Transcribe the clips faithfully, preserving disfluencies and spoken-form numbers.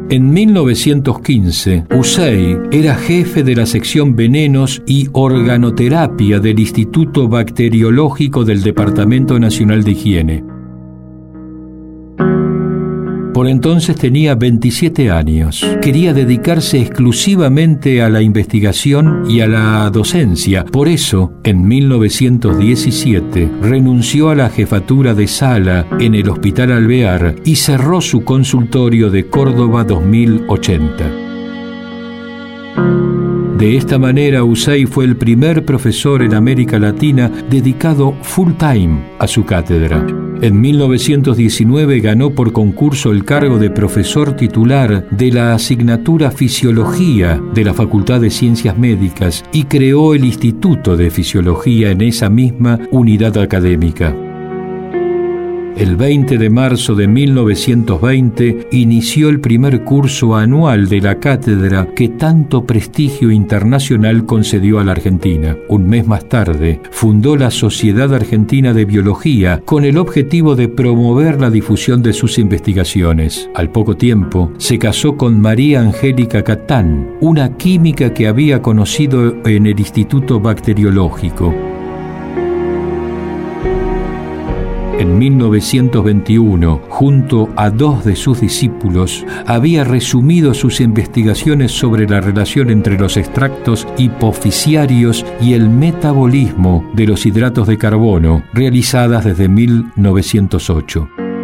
En mil novecientos quince, Hussein era jefe de la sección Venenos y Organoterapia del Instituto Bacteriológico del Departamento Nacional de Higiene. Por entonces tenía veintisiete años. Quería dedicarse exclusivamente a la investigación y a la docencia. Por eso, en mil novecientos diecisiete, renunció a la jefatura de sala en el Hospital Alvear y cerró su consultorio de Córdoba dos mil ochenta. De esta manera, Hussein fue el primer profesor en América Latina dedicado full time a su cátedra. En mil novecientos diecinueve ganó por concurso el cargo de profesor titular de la asignatura Fisiología de la Facultad de Ciencias Médicas y creó el Instituto de Fisiología en esa misma unidad académica. El veinte de marzo de mil novecientos veinte inició el primer curso anual de la cátedra que tanto prestigio internacional concedió a la Argentina. Un mes más tarde, fundó la Sociedad Argentina de Biología con el objetivo de promover la difusión de sus investigaciones. Al poco tiempo, se casó con María Angélica Catán, una química que había conocido en el Instituto Bacteriológico. En mil novecientos veintiuno, junto a dos de sus discípulos, había resumido sus investigaciones sobre la relación entre los extractos hipoficiarios y el metabolismo de los hidratos de carbono, realizadas desde mil novecientos ocho.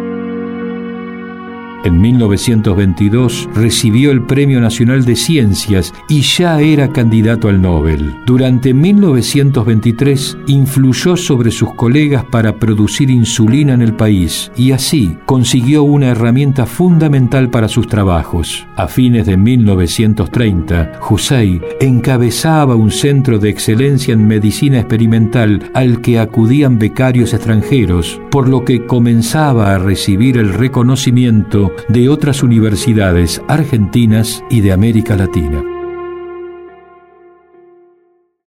En mil novecientos veintidós recibió el Premio Nacional de Ciencias y ya era candidato al Nobel. Durante mil novecientos veintitrés influyó sobre sus colegas para producir insulina en el país y así consiguió una herramienta fundamental para sus trabajos. A fines de mil novecientos treinta, Hussein encabezaba un centro de excelencia en medicina experimental al que acudían becarios extranjeros, por lo que comenzaba a recibir el reconocimiento de otras universidades argentinas y de América Latina.